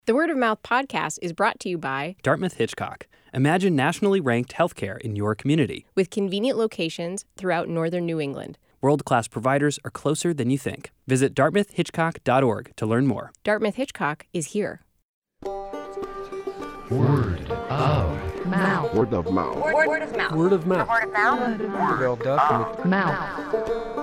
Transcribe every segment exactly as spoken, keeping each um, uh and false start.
The Word of Mouth podcast is brought to you by Dartmouth Hitchcock. Imagine nationally ranked healthcare in your community. with convenient locations throughout northern New England. World-class providers are closer than you think. Visit dartmouth hitchcock dot org to learn more. Dartmouth Hitchcock is here. Word of Mouth. Word of mouth. Word, word of mouth. Word of mouth. Word of mouth. Developed up Mouth.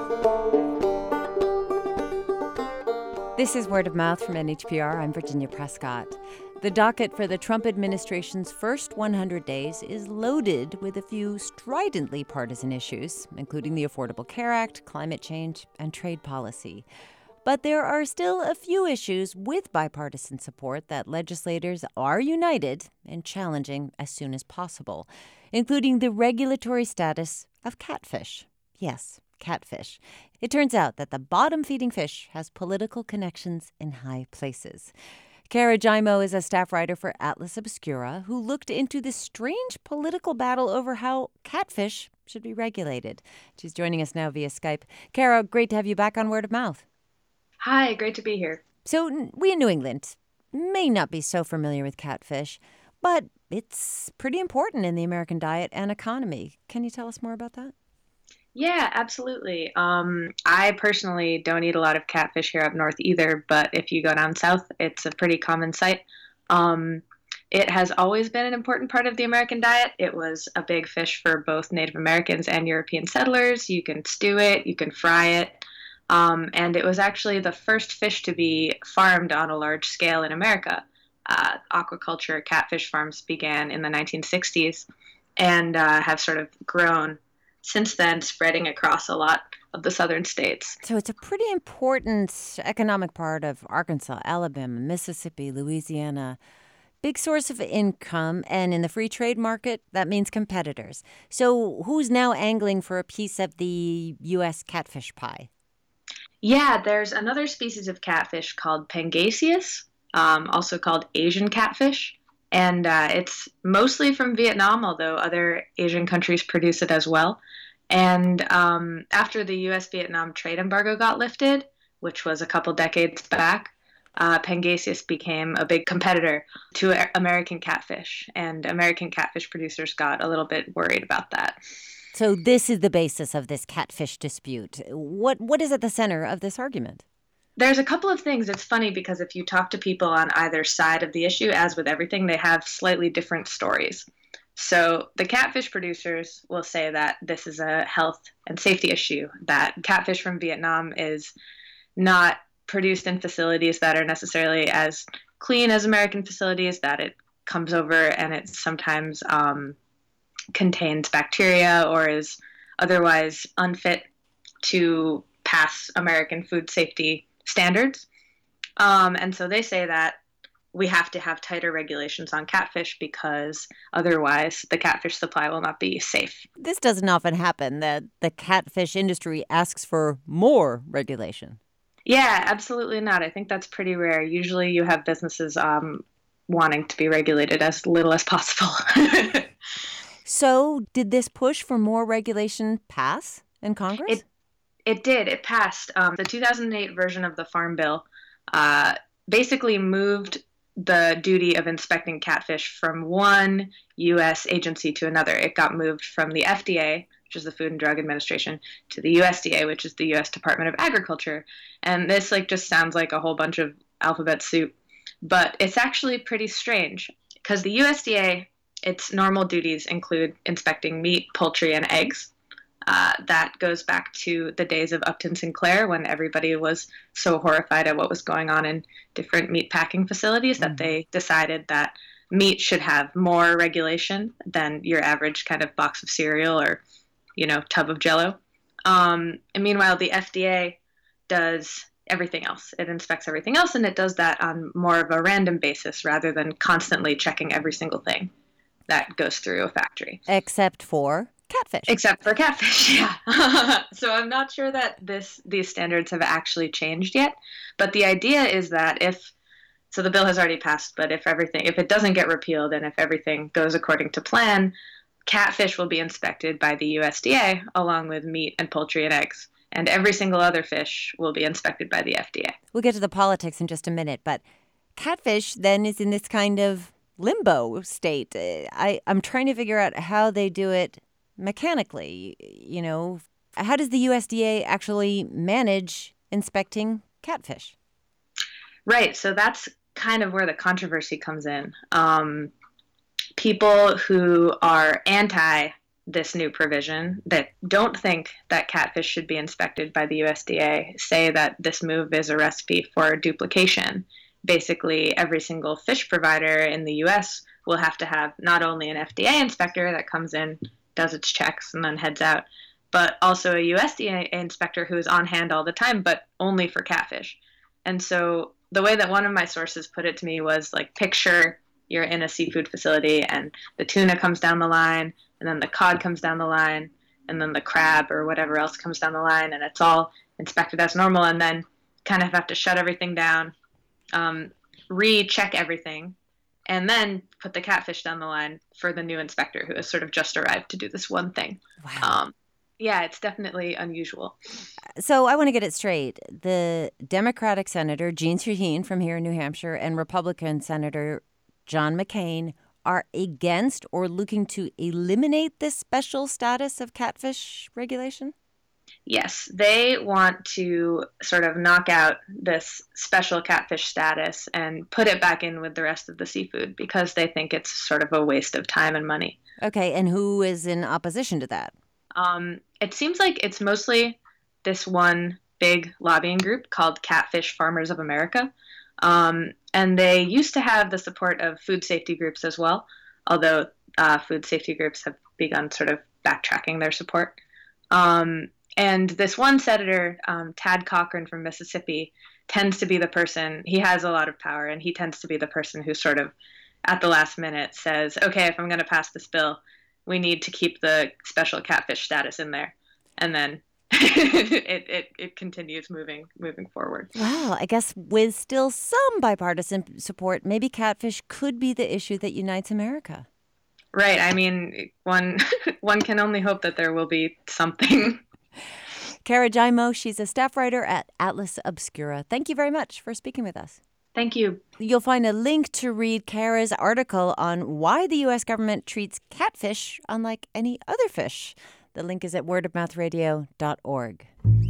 This is Word of Mouth from N H P R. I'm Virginia Prescott. The docket for the Trump administration's first one hundred days is loaded with a few stridently partisan issues, including the Affordable Care Act, climate change, and trade policy. But there are still a few issues with bipartisan support that legislators are united in challenging as soon as possible, including the regulatory status of catfish. Yes, catfish. It turns out that the bottom-feeding fish has political connections in high places. Kara Jaimo is a staff writer for Atlas Obscura who looked into the strange political battle over how catfish should be regulated. She's joining us now via Skype. Kara, great to have you back on Word of Mouth. Hi, great to be here. So n- we in New England may not be so familiar with catfish, but it's pretty important in the American diet and economy. Can you tell us more about that? Yeah, absolutely. Um, I personally don't eat a lot of catfish here up north either, but if you go down south, it's a pretty common sight. Um, it has always been an important part of the American diet. It was a big fish for both Native Americans and European settlers. You can stew it, you can fry it, um, and it was actually the first fish to be farmed on a large scale in America. Uh, aquaculture catfish farms began in the nineteen sixties and uh, have sort of grown since then, spreading across a lot of the southern states. So it's a pretty important economic part of Arkansas, Alabama, Mississippi, Louisiana. Big source of income, and in the free trade market, that means competitors. So who's now angling for a piece of the U S catfish pie? Yeah, there's another species of catfish called Pangasius, um, also called Asian catfish. And uh, it's mostly from Vietnam, although other Asian countries produce it as well. And um, after the U S Vietnam trade embargo got lifted, which was a couple decades back, uh, Pangasius became a big competitor to American catfish. And American catfish producers got a little bit worried about that. So this is the basis of this catfish dispute. What What is at the center of this argument? There's a couple of things. It's funny because if you talk to people on either side of the issue, as with everything, they have slightly different stories. So the catfish producers will say that this is a health and safety issue, that catfish from Vietnam is not produced in facilities that are necessarily as clean as American facilities, that it comes over and it sometimes um, contains bacteria or is otherwise unfit to pass American food safety standards. Um, and so they say that we have to have tighter regulations on catfish because otherwise the catfish supply will not be safe. This doesn't often happen, that the catfish industry asks for more regulation. Yeah, absolutely not. I think that's pretty rare. Usually you have businesses um, wanting to be regulated as little as possible. So did this push for more regulation pass in Congress? It It did. It passed. Um, the two thousand eight version of the Farm Bill uh, basically moved the duty of inspecting catfish from one U S agency to another. It got moved from the F D A, which is the Food and Drug Administration, to the U S D A, which is the U S Department of Agriculture. And this like just sounds like a whole bunch of alphabet soup, but it's actually pretty strange because the U S D A, its normal duties include inspecting meat, poultry, and eggs. Uh, that goes back to the days of Upton Sinclair when everybody was so horrified at what was going on in different meat packing facilities that they decided that meat should have more regulation than your average kind of box of cereal or, you know, tub of Jell-O. Um, and meanwhile, the F D A does everything else. It inspects everything else, and it does that on more of a random basis rather than constantly checking every single thing that goes through a factory. Except for catfish. Except for catfish, yeah. So I'm not sure that this these standards have actually changed yet. But the idea is that if, so the bill has already passed, but if everything, if it doesn't get repealed and if everything goes according to plan, catfish will be inspected by the U S D A along with meat and poultry and eggs. And every single other fish will be inspected by the F D A. We'll get to the politics in just a minute, but catfish then is in this kind of limbo state. I, I'm trying to figure out how they do it mechanically. You know, how does the U S D A actually manage inspecting catfish? Right. So that's kind of where the controversy comes in. Um, people who are anti this new provision, that don't think that catfish should be inspected by the U S D A, say that this move is a recipe for duplication. Basically, every single fish provider in the U S will have to have not only an F D A inspector that comes in, does its checks, and then heads out, but also a U S D A inspector who is on hand all the time, but only for catfish. And so the way that one of my sources put it to me was like, picture you're in a seafood facility and the tuna comes down the line, and then the cod comes down the line, and then the crab or whatever else comes down the line, and it's all inspected as normal, and then kind of have to shut everything down, um, recheck everything, and then put the catfish down the line for the new inspector who has sort of just arrived to do this one thing. Wow. Um, yeah, it's definitely unusual. So I want to get it straight. The Democratic Senator, Jeanne Shaheen from here in New Hampshire, and Republican Senator John McCain are against or looking to eliminate this special status of catfish regulation? Yes, they want to sort of knock out this special catfish status and put it back in with the rest of the seafood because they think it's sort of a waste of time and money. Okay, and who is in opposition to that? Um, it seems like it's mostly this one big lobbying group called Catfish Farmers of America. Um, and they used to have the support of food safety groups as well, although uh, food safety groups have begun sort of backtracking their support. Um, and this one senator, um, Tad Cochran from Mississippi, tends to be the person, he has a lot of power, and he tends to be the person who sort of at the last minute says, okay, if I'm going to pass this bill, we need to keep the special catfish status in there. And then it, it it continues moving moving forward. Well, I guess with still some bipartisan support, maybe catfish could be the issue that unites America. Right. I mean, one one can only hope that there will be something. Kara Jaimo, she's a staff writer at Atlas Obscura. Thank you very much for speaking with us. Thank you. You'll find a link to read Kara's article on why the U S government treats catfish unlike any other fish. The link is at word of mouth radio dot org.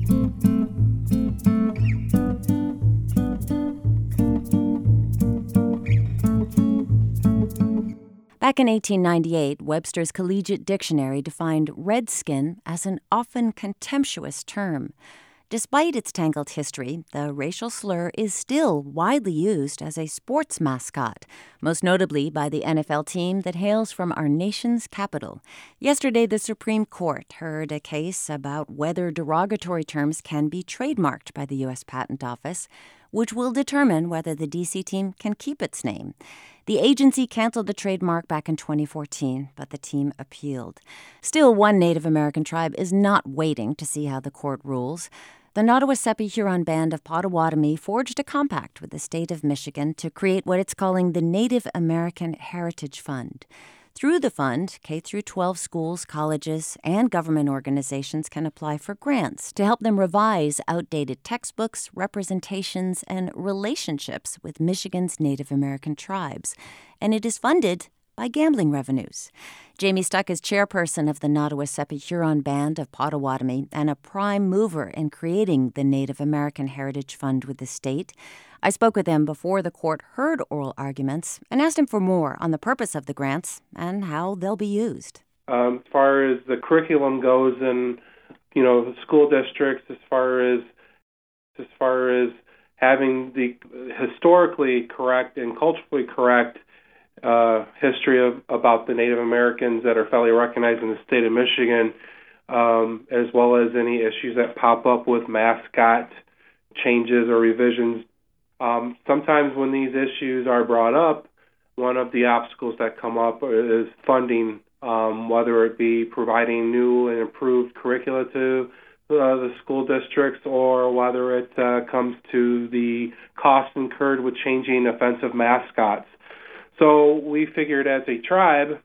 Back in eighteen ninety-eight, Webster's Collegiate Dictionary defined redskin as an often contemptuous term. Despite its tangled history, the racial slur is still widely used as a sports mascot, most notably by the N F L team that hails from our nation's capital. Yesterday, the Supreme Court heard a case about whether derogatory terms can be trademarked by the U S Patent Office, which will determine whether the D C team can keep its name. The agency canceled the trademark back in twenty fourteen, but the team appealed. Still, one Native American tribe is not waiting to see how the court rules. The Nottawasapi Huron Band of Potawatomi forged a compact with the state of Michigan to create what it's calling the Native American Heritage Fund. Through the fund, K through twelve schools, colleges, and government organizations can apply for grants to help them revise outdated textbooks, representations, and relationships with Michigan's Native American tribes. And it is funded by gambling revenues. Jamie Stuck is chairperson of the Nottawasapi Huron Band of Potawatomi and a prime mover in creating the Native American Heritage Fund with the state. I spoke with him before the court heard oral arguments and asked him for more on the purpose of the grants and how they'll be used. Um, as far as the curriculum goes in, you know, the school districts, as far as as far as having the historically correct and culturally correct uh, history of about the Native Americans that are federally recognized in the state of Michigan, um, as well as any issues that pop up with mascot changes or revisions. Um, sometimes when these issues are brought up, one of the obstacles that come up is funding, um, whether it be providing new and improved curricula to uh, the school districts or whether it uh, comes to the costs incurred with changing offensive mascots. So we figured as a tribe,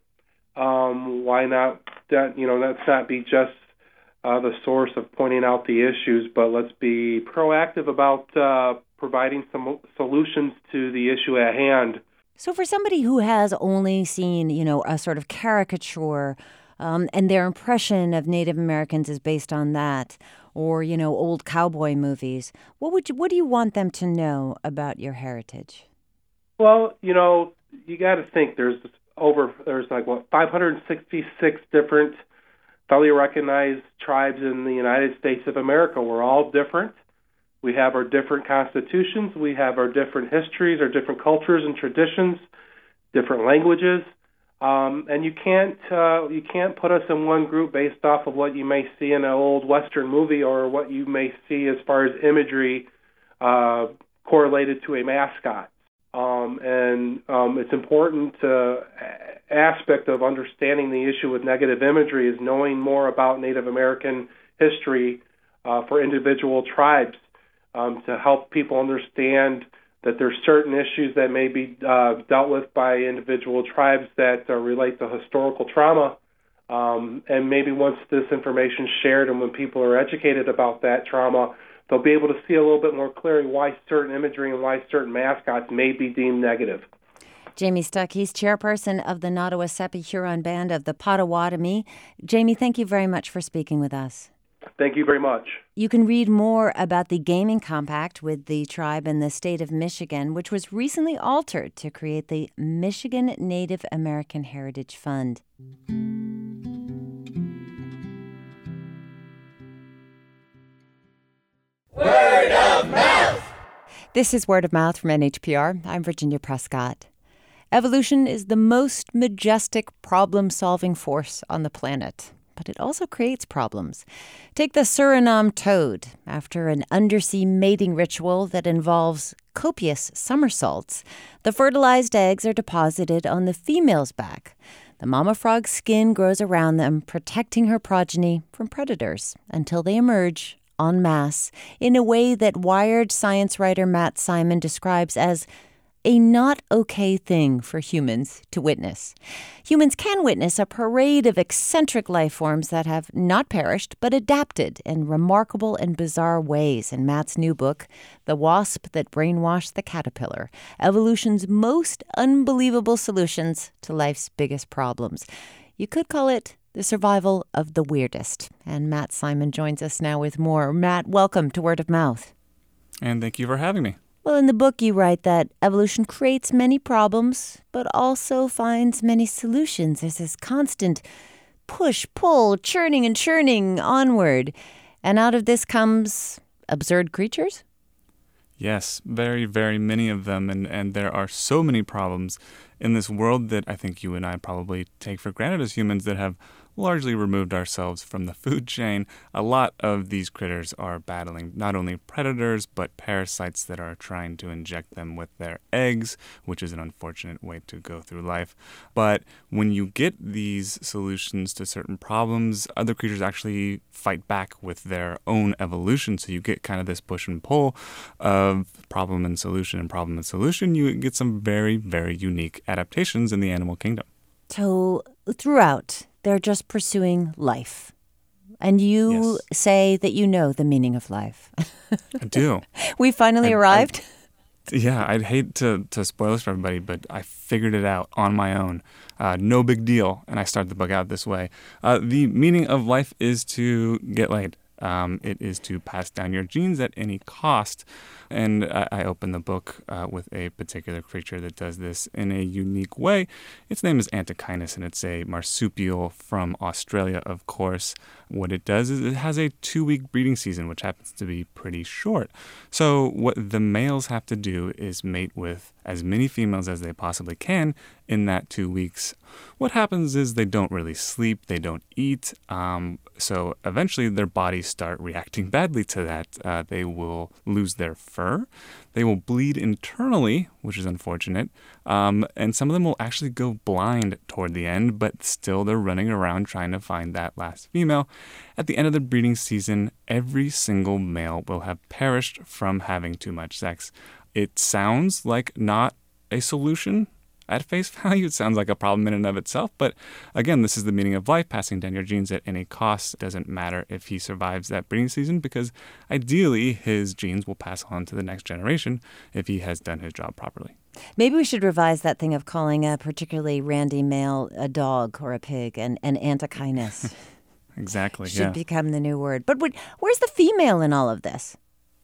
um, why not, that, you know, let's not be just uh, the source of pointing out the issues, but let's be proactive about uh, providing some solutions to the issue at hand. So for somebody who has only seen, you know, a sort of caricature um, and their impression of Native Americans is based on that, or, you know, old cowboy movies, what would you, what do you want them to know about your heritage? Well, you know, you got to think there's over, there's like, what, five hundred sixty-six different federally recognized tribes in the United States of America. We're all different. We have our different constitutions. We have our different histories, our different cultures and traditions, different languages. Um, and you can't uh, you can't put us in one group based off of what you may see in an old Western movie or what you may see as far as imagery uh, correlated to a mascot. Um, and um, it's important uh, aspect of understanding the issue with negative imagery is knowing more about Native American history uh, for individual tribes. Um, to help people understand that there's certain issues that may be uh, dealt with by individual tribes that uh, relate to historical trauma. Um, and maybe once this information is shared and when people are educated about that trauma, they'll be able to see a little bit more clearly why certain imagery and why certain mascots may be deemed negative. Jamie Stuck, he's chairperson of the Nottawasapi Huron Band of the Potawatomi. Jamie, thank you very much for speaking with us. Thank you very much. You can read more about the gaming compact with the tribe in the state of Michigan, which was recently altered to create the Michigan Native American Heritage Fund. Word of mouth! This is Word of Mouth from N H P R. I'm Virginia Prescott. Evolution is the most majestic problem-solving force on the planet. But it also creates problems. Take the Suriname toad. After an undersea mating ritual that involves copious somersaults, the fertilized eggs are deposited on the female's back. The mama frog's skin grows around them, protecting her progeny from predators until they emerge en masse in a way that Wired science writer Matt Simon describes as a not okay thing for humans to witness. Humans can witness a parade of eccentric life forms that have not perished, but adapted in remarkable and bizarre ways in Matt's new book, The Wasp That Brainwashed the Caterpillar, Evolution's Most Unbelievable Solutions to Life's Biggest Problems. You could call it the survival of the weirdest. And Matt Simon joins us now with more. Matt, welcome to Word of Mouth. And thank you for having me. Well, in the book, you write that evolution creates many problems, but also finds many solutions. There's this constant push, pull, churning and churning onward. And out of this comes absurd creatures? Yes, very, very many of them. And, and there are so many problems in this world that I think you and I probably take for granted as humans that have largely removed ourselves from the food chain. A lot of these critters are battling not only predators, but parasites that are trying to inject them with their eggs, which is an unfortunate way to go through life. But when you get these solutions to certain problems, other creatures actually fight back with their own evolution. So you get kind of this push and pull of problem and solution and problem and solution. You get some very, very unique adaptations in the animal kingdom. So throughout, they're just pursuing life. And you Yes. say that you know the meaning of life. I do. We finally I- arrived. I, yeah, I'd hate to, to spoil this for everybody, but I figured it out on my own. Uh, no big deal. And I started the book out this way. Uh, the meaning of life is to get laid. Um, it is to pass down your genes at any cost. And I, I open the book uh, with a particular creature that does this in a unique way. Its name is Antechinus, and it's a marsupial from Australia, of course. What it does is it has a two-week breeding season, which happens to be pretty short. So what the males have to do is mate with as many females as they possibly can in that two weeks. What happens is they don't really sleep, they don't eat, um, so eventually their bodies start reacting badly to that. Uh, they will lose their fur, they will bleed internally, which is unfortunate, um, and some of them will actually go blind toward the end, but still they're running around trying to find that last female. At the end of the breeding season, every single male will have perished from having too much sex. It sounds like not a solution at face value, it sounds like a problem in and of itself. But again, this is the meaning of life. Passing down your genes at any cost. It doesn't matter if he survives that breeding season, because ideally his genes will pass on to the next generation if he has done his job properly. Maybe we should revise that thing of calling a particularly randy male a dog or a pig, and an antechinus. Exactly, should yeah. become the new word. But what, where's the female in all of this?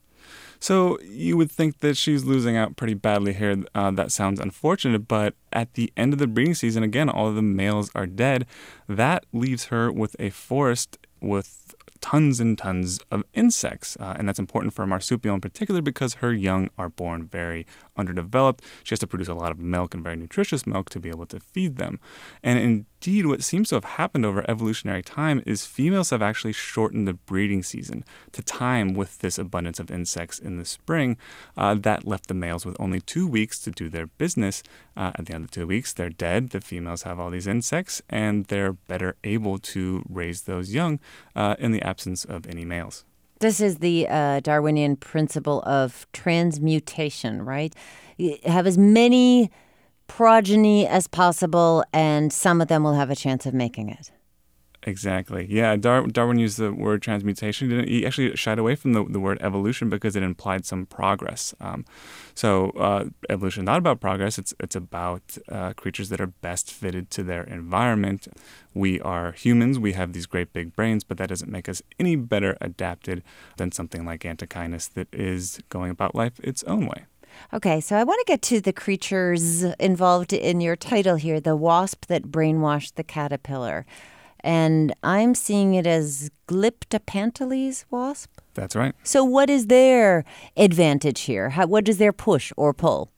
So you would think that she's losing out pretty badly here. Uh, that sounds unfortunate, but at the end of the breeding season, again, all of the males are dead. That leaves her with a forest with tons and tons of insects. Uh, and that's important for a marsupial in particular because her young are born very underdeveloped. She has to produce a lot of milk and very nutritious milk to be able to feed them. And indeed, what seems to have happened over evolutionary time is females have actually shortened the breeding season to time with this abundance of insects in the spring. Uh, that left the males with only two weeks to do their business. Uh, at the end of the two weeks, they're dead. The females have all these insects, and they're better able to raise those young uh, in the absence of any males. This is the uh, Darwinian principle of transmutation, right? You have as many progeny as possible, and some of them will have a chance of making it. Exactly. Yeah, Dar- Darwin used the word transmutation. He, didn't, he actually shied away from the, the word evolution because it implied some progress. Um, so uh, evolution is not about progress. It's it's about uh, creatures that are best fitted to their environment. We are humans. We have these great big brains, but that doesn't make us any better adapted than something like Antechinus that is going about life its own way. Okay, so I want to get to the creatures involved in your title here, the wasp that brainwashed the caterpillar. And I'm seeing it as Glyptopantales wasp? That's right. So what is their advantage here? How, what does their push or pull?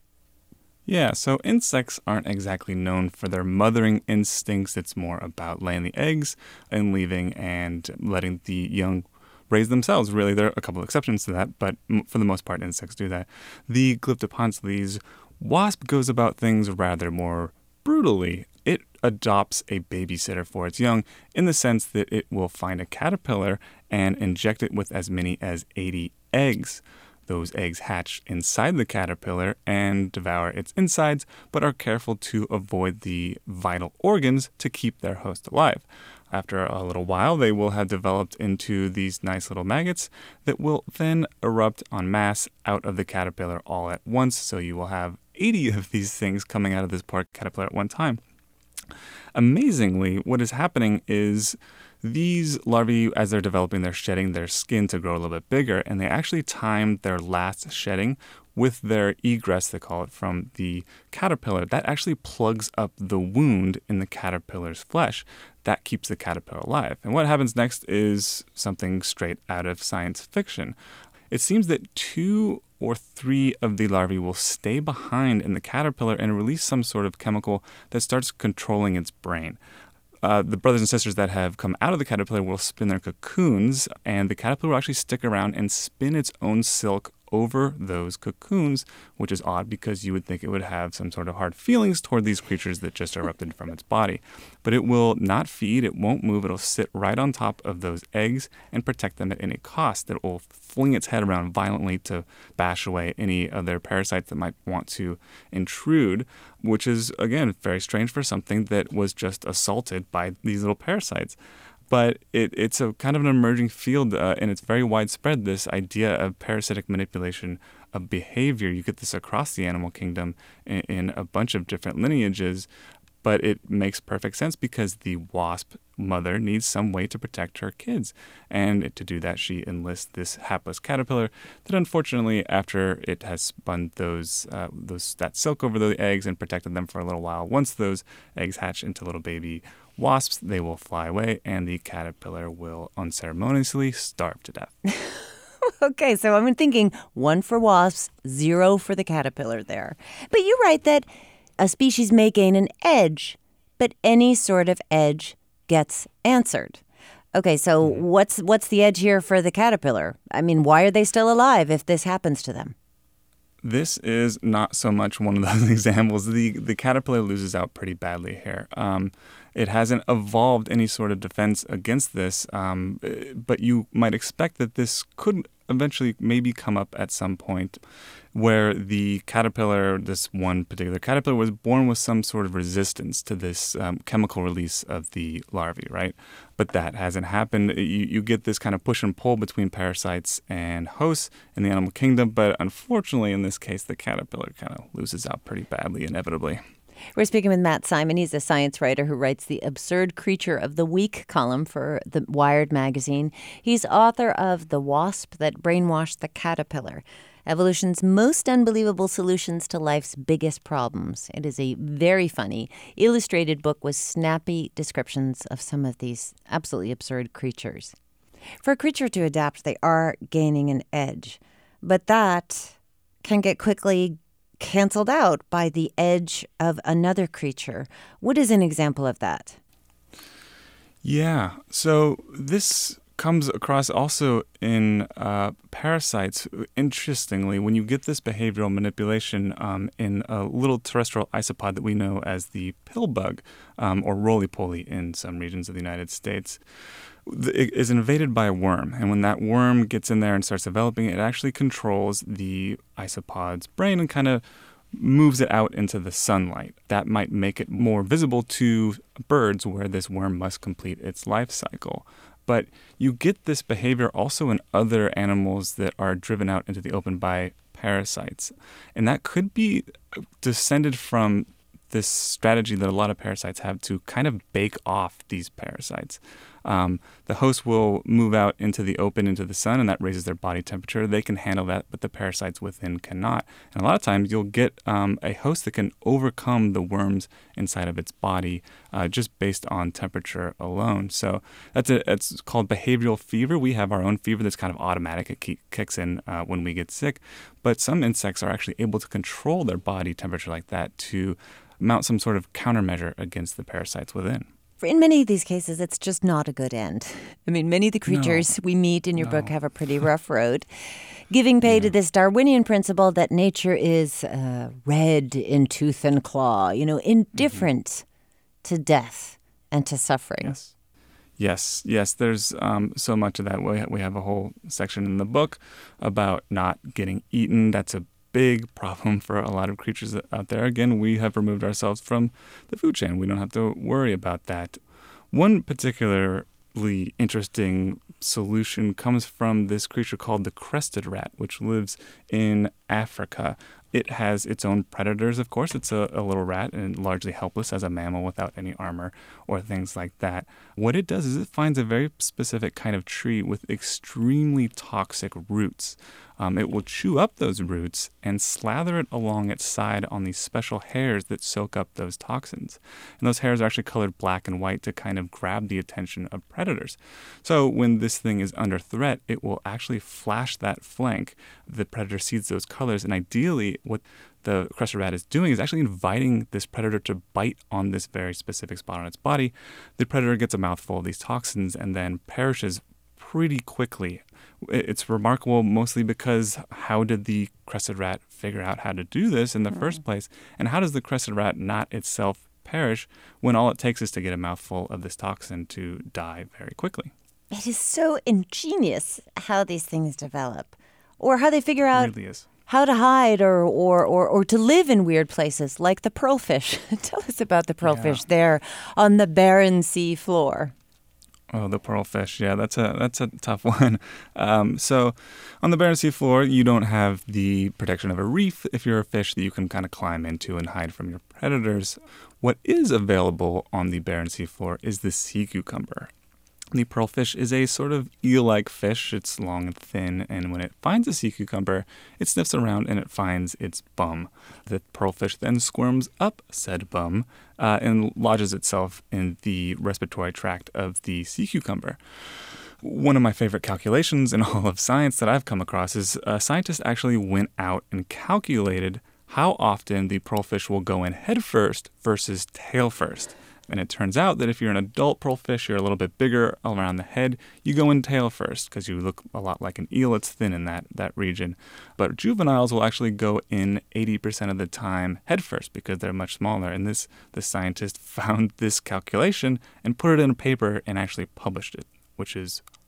Yeah, so insects aren't exactly known for their mothering instincts. It's more about laying the eggs and leaving and letting the young raise themselves. Really, there are a couple of exceptions to that, but for the most part, insects do that. The Glyptopantales wasp goes about things rather more brutally. It adopts a babysitter for its young in the sense that it will find a caterpillar and inject it with as many as eighty eggs. Those eggs hatch inside the caterpillar and devour its insides, but are careful to avoid the vital organs to keep their host alive. After a little while, they will have developed into these nice little maggots that will then erupt en masse out of the caterpillar all at once. So you will have eighty of these things coming out of this poor caterpillar at one time. Amazingly, what is happening is these larvae, as they're developing, they're shedding their skin to grow a little bit bigger, and they actually time their last shedding with their egress, they call it, from the caterpillar. That actually plugs up the wound in the caterpillar's flesh. That keeps the caterpillar alive. And what happens next is something straight out of science fiction. It seems that two or three of the larvae will stay behind in the caterpillar and release some sort of chemical that starts controlling its brain. Uh, the brothers and sisters that have come out of the caterpillar will spin their cocoons, and the caterpillar will actually stick around and spin its own silk over those cocoons, which is odd because you would think it would have some sort of hard feelings toward these creatures that just erupted from its body. But it will not feed, it won't move, it'll sit right on top of those eggs and protect them at any cost. It will fling its head around violently to bash away any other parasites that might want to intrude, which is, again, very strange for something that was just assaulted by these little parasites. But it, it's a kind of an emerging field, uh, and it's very widespread, this idea of parasitic manipulation of behavior. You get this across the animal kingdom in, in a bunch of different lineages, but it makes perfect sense because the wasp mother needs some way to protect her kids. And to do that, she enlists this hapless caterpillar that unfortunately, after it has spun those, uh, those that silk over the eggs and protected them for a little while, once those eggs hatch into little baby wasps, they will fly away, and the caterpillar will unceremoniously starve to death. Okay, so I'm thinking one for wasps, zero for the caterpillar there. But you write that a species may gain an edge, but any sort of edge gets answered. Okay, so what's what's the edge here for the caterpillar? I mean, why are they still alive if this happens to them? This is not so much one of those examples. The the caterpillar loses out pretty badly here. Um, it hasn't evolved any sort of defense against this, um, but you might expect that this could eventually maybe come up at some point where the caterpillar, this one particular caterpillar, was born with some sort of resistance to this um, chemical release of the larvae, right? But that hasn't happened. You, you get this kind of push and pull between parasites and hosts in the animal kingdom, but unfortunately, in this case, the caterpillar kind of loses out pretty badly, inevitably. We're speaking with Matt Simon. He's a science writer who writes the Absurd Creature of the Week column for the Wired magazine. He's author of The Wasp That Brainwashed the Caterpillar, Evolution's Most Unbelievable Solutions to Life's Biggest Problems. It is a very funny, illustrated book with snappy descriptions of some of these absolutely absurd creatures. For a creature to adapt, they are gaining an edge, but that can get quickly canceled out by the edge of another creature. What is an example of that? Yeah, so this comes across also in uh, parasites. Interestingly, when you get this behavioral manipulation um, in a little terrestrial isopod that we know as the pill bug, um, or roly-poly in some regions of the United States, it is invaded by a worm. And when that worm gets in there and starts developing, it actually controls the isopod's brain and kind of moves it out into the sunlight. That might make it more visible to birds where this worm must complete its life cycle. But you get this behavior also in other animals that are driven out into the open by parasites. And that could be descended from this strategy that a lot of parasites have to kind of bake off these parasites. Um, the host will move out into the open, into the sun, and that raises their body temperature. They can handle that, but the parasites within cannot. And a lot of times you'll get um, a host that can overcome the worms inside of its body uh, just based on temperature alone. So that's a, it's called behavioral fever. We have our own fever that's kind of automatic. It ke- kicks in uh, when we get sick. But some insects are actually able to control their body temperature like that to mount some sort of countermeasure against the parasites within. In many of these cases, it's just not a good end. I mean, many of the creatures no. we meet in your no. book have a pretty rough road, giving pay yeah. to this Darwinian principle that nature is uh, red in tooth and claw, you know, indifferent mm-hmm. to death and to suffering. Yes. Yes, yes, there's um, so much of that. We, we have a whole section in the book about not getting eaten. That's a big problem for a lot of creatures out there. Again, we have removed ourselves from the food chain. We don't have to worry about that. One particularly interesting solution comes from this creature called the crested rat, which lives in Africa. It has its own predators, of course. It's a, a little rat and largely helpless as a mammal without any armor or things like that. What it does is it finds a very specific kind of tree with extremely toxic roots. Um, it will chew up those roots and slather it along its side on these special hairs that soak up those toxins. And those hairs are actually colored black and white to kind of grab the attention of predators. So when this thing is under threat, it will actually flash that flank. The predator sees those colors, and ideally what the crested rat is doing is actually inviting this predator to bite on this very specific spot on its body. The predator gets a mouthful of these toxins and then perishes pretty quickly. It's remarkable mostly because how did the crested rat figure out how to do this in the mm. first place? And how does the crested rat not itself perish when all it takes is to get a mouthful of this toxin to die very quickly? It is so ingenious how these things develop, or how they figure out it really is. how to hide or, or, or, or to live in weird places, like the pearlfish. Tell us about the pearlfish yeah. there on the barren sea floor. Oh, the pearlfish. Yeah, that's a that's a tough one. Um, so on the Barents Sea floor, you don't have the protection of a reef if you're a fish that you can kind of climb into and hide from your predators. What is available on the Barents Sea floor is the sea cucumber. The pearlfish is a sort of eel-like fish. It's long and thin, and when it finds a sea cucumber, it sniffs around and it finds its bum. The pearlfish then squirms up said bum uh, and lodges itself in the respiratory tract of the sea cucumber. One of my favorite calculations in all of science that I've come across is a scientist actually went out and calculated how often the pearlfish will go in head first versus tail first. And it turns out that if you're an adult pearlfish, you're a little bit bigger around the head, you go in tail first because you look a lot like an eel. It's thin in that, that region. But juveniles will actually go in eighty percent of the time head first because they're much smaller. And this, this scientist found this calculation and put it in a paper and actually published it, which is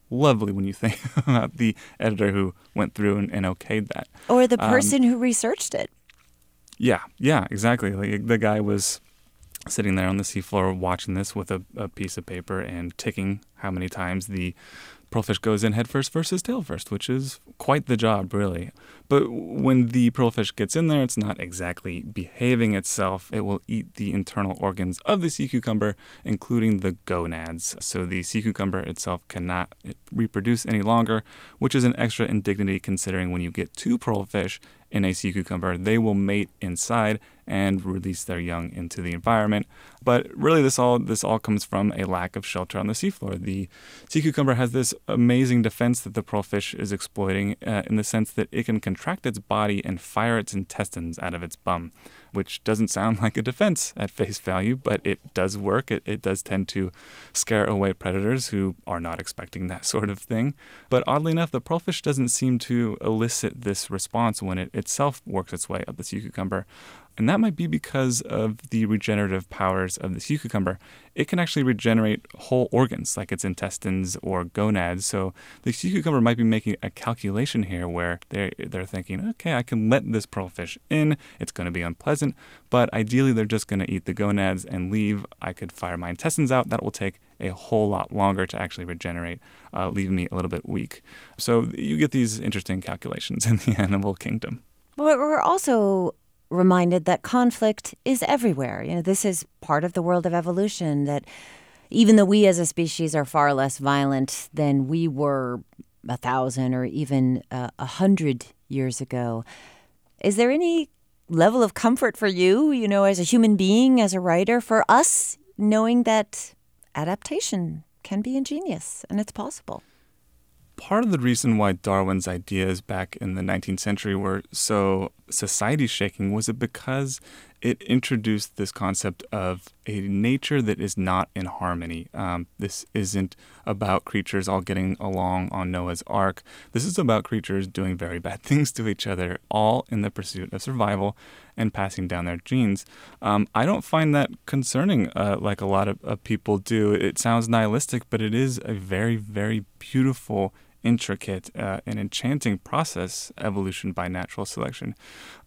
lovely when you think about the editor who went through and, and okayed that. Or the person um, who researched it. Yeah, yeah, exactly. Like, the guy was sitting there on the seafloor watching this with a, a piece of paper and ticking how many times the pearlfish goes in head first versus tail first, which is quite the job, really. But when the pearlfish gets in there, it's not exactly behaving itself. It will eat the internal organs of the sea cucumber, including the gonads. So the sea cucumber itself cannot reproduce any longer, which is an extra indignity considering when you get two pearlfish in a sea cucumber, they will mate inside and release their young into the environment. But really, this all this all comes from a lack of shelter on the seafloor. The sea cucumber has this amazing defense that the pearlfish is exploiting uh, in the sense that it can contract its body and fire its intestines out of its bum, which doesn't sound like a defense at face value, but it does work. It, it does tend to scare away predators who are not expecting that sort of thing. But oddly enough, the pearlfish doesn't seem to elicit this response when it itself works its way up the sea cucumber. And that might be because of the regenerative powers of the sea cucumber. It can actually regenerate whole organs, like its intestines or gonads. So the sea cucumber might be making a calculation here where they're, they're thinking, okay, I can let this pearlfish in. It's going to be unpleasant, but ideally they're just going to eat the gonads and leave. I could fire my intestines out. That will take a whole lot longer to actually regenerate, uh, leaving me a little bit weak. So you get these interesting calculations in the animal kingdom. But we're also reminded that conflict is everywhere. You know, this is part of the world of evolution, that even though we as a species are far less violent than we were a thousand or even uh, a hundred years ago, is there any level of comfort for you, you know, as a human being, as a writer, for us, knowing that adaptation can be ingenious and it's possible? Part of the reason why Darwin's ideas back in the nineteenth century were so society-shaking was it because it introduced this concept of a nature that is not in harmony. Um, this isn't about creatures all getting along on Noah's Ark. This is about creatures doing very bad things to each other, all in the pursuit of survival and passing down their genes. Um, I don't find that concerning uh, like a lot of uh, people do. It sounds nihilistic, but it is a very, very beautiful, intricate, uh, and enchanting process, evolution by natural selection.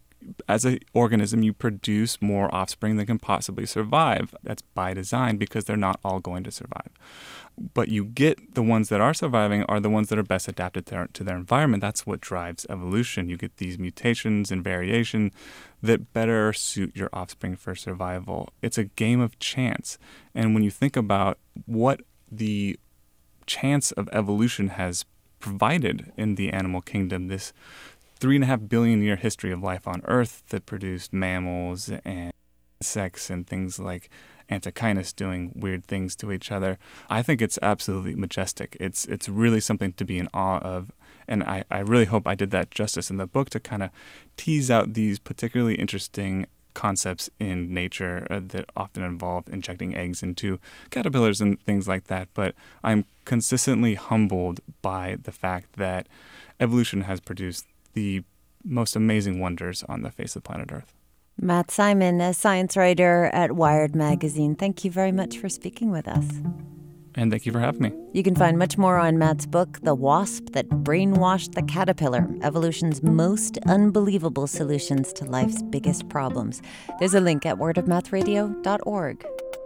As an organism, you produce more offspring than can possibly survive. That's by design because they're not all going to survive. But you get the ones that are surviving are the ones that are best adapted to their, to their environment. That's what drives evolution. You get these mutations and variation that better suit your offspring for survival. It's a game of chance. And when you think about what the chance of evolution has provided in the animal kingdom, this three and a half billion year history of life on Earth that produced mammals and insects and things like Antechinus doing weird things to each other. I think it's absolutely majestic. It's it's really something to be in awe of. And I, I really hope I did that justice in the book to kind of tease out these particularly interesting concepts in nature uh, that often involve injecting eggs into caterpillars and things like that. But I'm consistently humbled by the fact that evolution has produced the most amazing wonders on the face of planet Earth. Matt Simon, a science writer at Wired Magazine, thank you very much for speaking with us. And thank you for having me. You can find much more on Matt's book, The Wasp That Brainwashed the Caterpillar, Evolution's Most Unbelievable Solutions to Life's Biggest Problems. There's a link at word of mouth radio dot org.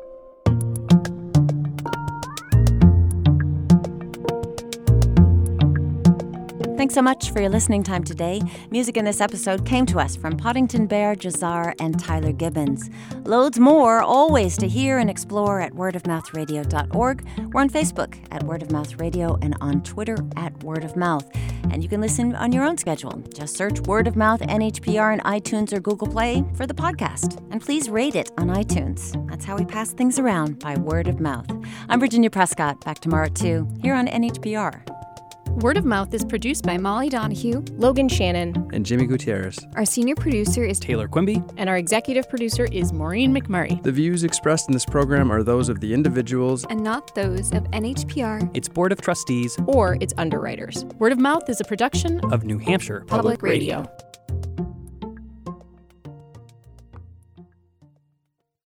Thanks so much for your listening time today. Music in this episode came to us from Poddington Bear, Jazar, and Tyler Gibbons. Loads more always to hear and explore at word of mouth radio dot org. We're on Facebook at Word of Mouth Radio and on Twitter at Word of Mouth. And you can listen on your own schedule. Just search Word of Mouth N H P R in iTunes or Google Play for the podcast. And please rate it on iTunes. That's how we pass things around, by word of mouth. I'm Virginia Prescott. Back tomorrow at two, here on N H P R. Word of Mouth is produced by Molly Donahue, Logan Shannon, And Jimmy Gutierrez. Our senior producer is Taylor Quimby. and our executive producer is Maureen McMurray. The views expressed in this program are those of the individuals and not those of N H P R, Its Board of Trustees Or its underwriters. Word of Mouth is a production of New Hampshire Public Radio. Radio.